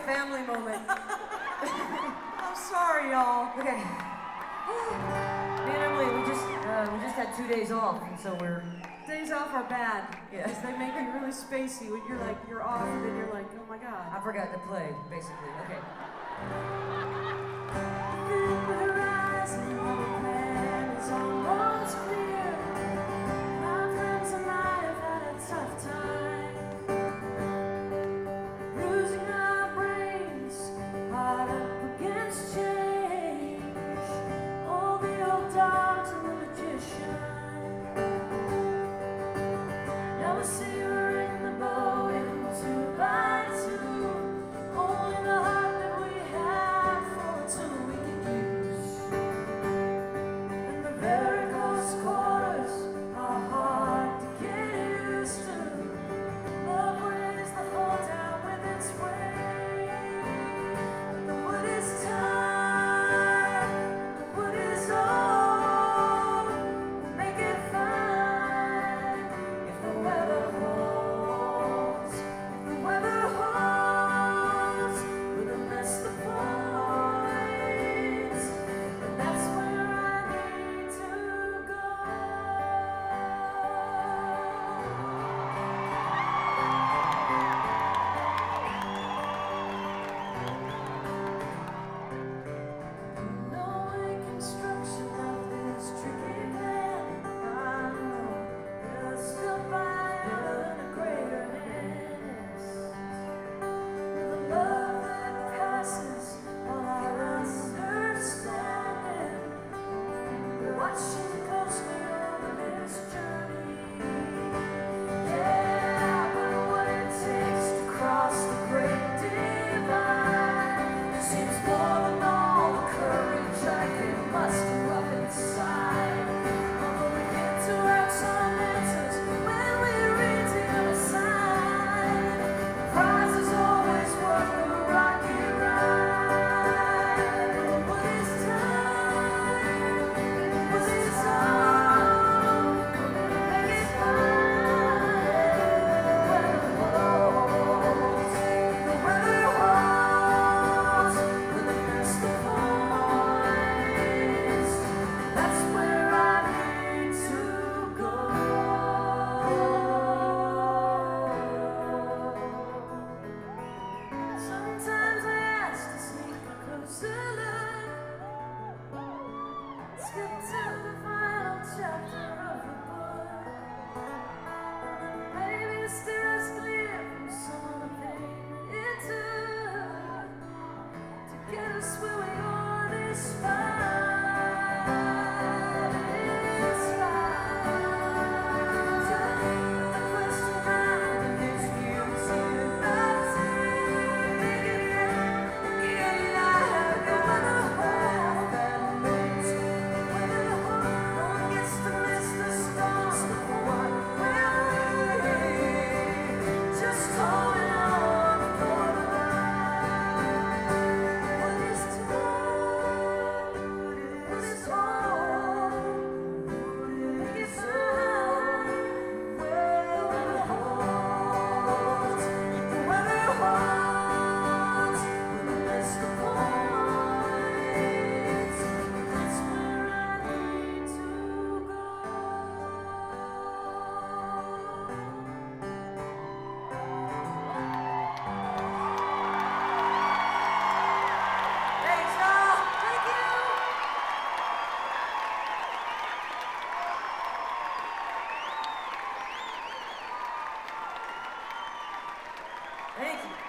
family moment. I'm sorry, y'all. Okay. Me and Emily, we just had 2 days off, and so we're. Days off are bad. Yeah. Because they make you really spacey when you're like, you're off, and then you're like, oh my god. I forgot to play, basically. Okay. The horizon of the plan is almost clear. My friends and I have had a tough time. Losing our brains, hard up against change. All the old dogs and the magician. Now we see we're in the boat in 2 by 2. Only the heart that we have for 2 we can use. And the very close quarters are hard to get used to. Love weighs the whole down with its weight. The wood is tired, the wood is old. Make it fine if the weather holds. If the weather holds, we'll miss the points. And that's where I need to go. Knowing construction of this tricky plan, I know there's still fire and a greater hand. With a love that passes all our understanding, watching the coast over this journey. Yeah, but what it takes to cross the great divide seems more than all the courage I can muster up inside. Although we get to have some answers when we reach the other side, the prize is always worth the rocky ride. What is time? What is all? Make it fine. The weather holds. The weather holds. We'll miss the points. That's where I need to go. Sometimes I ask to sneak a closer look. Skip to the final chapter of the book. And then maybe steer us clear from some of the pain it took to get us where we are this fight. It's right. The question now is you to just holding on for the ride. What is time? What is all? Make it fine. The weather holds. The weather holds. We'll miss the points. That's where I need to go. Thanks, y'all. Thank you. Thank you.